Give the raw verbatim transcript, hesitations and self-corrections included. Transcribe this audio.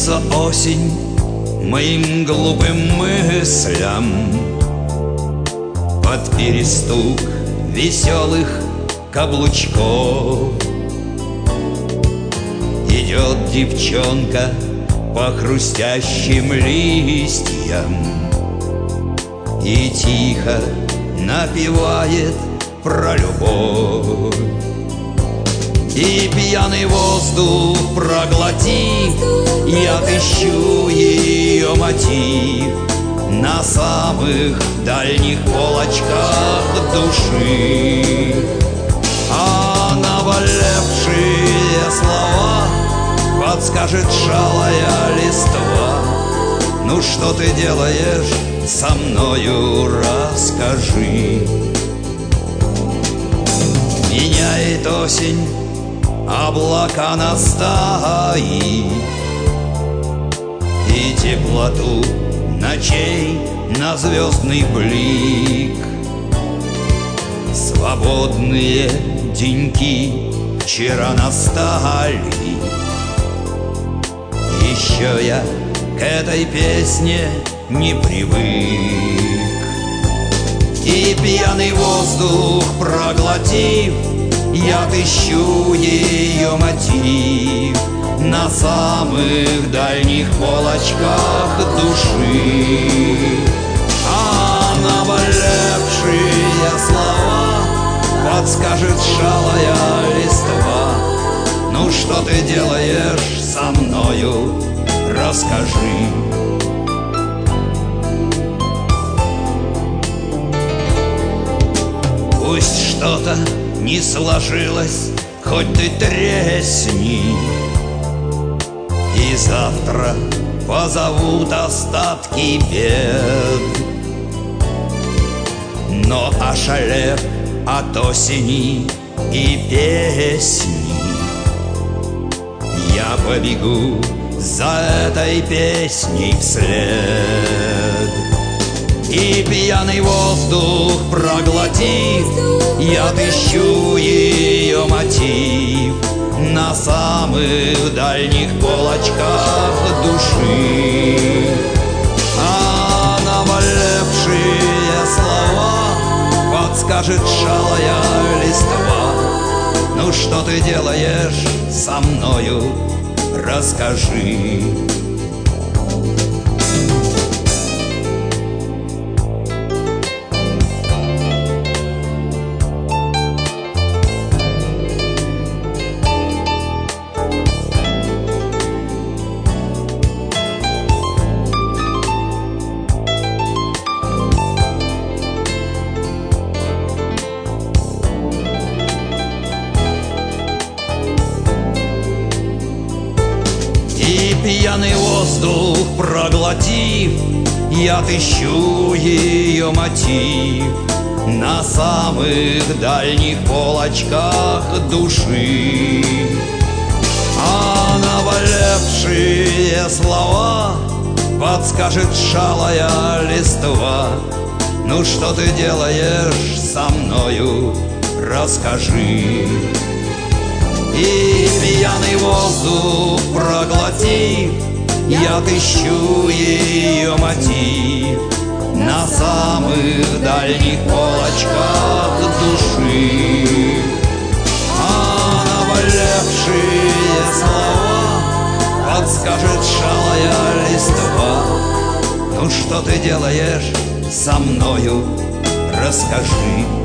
снится осень моим глупым мыслям под перестук веселых каблучков. Идет девчонка по хрустящим листьям и тихо напевает про любовь. И пьяный воздух проглотив, я отыщу ее мотив на самых дальних полочках души. А наболевшие слова подскажет шалая листва. Ну что ты делаешь со мною, расскажи. Меняет осень облака на стаи и теплоту ночей на звездный блик. Свободные деньки вчера настали. Еще я к этой песне не привык. И пьяный воздух проглотив, я отыщу ее мотив на самых дальних полочках души. А наболевшие слова подскажет шалая листва. Ну что ты делаешь со мною, расскажи. Пусть что-то не сложилось, хоть ты тресни, и завтра позовут остатки бед. Но ошалев от осени и песни, я побегу за этой песней вслед. И пьяный воздух проглотив, я отыщу ее мотив на самых дальних полочках души. А наболевшие слова подскажет шалая листва. Ну что ты делаешь со мною, расскажи. И пьяный воздух проглотив, я отыщу ее мотив на самых дальних полочках души. А наболевшие слова подскажет шалая листва. Ну что ты делаешь со мною, расскажи. И пьяный воздух проглотив, я отыщу ее мотив на самых дальних полочках души. А наболевшие слова подскажет шалая листва. Ну что ты делаешь со мною, расскажи.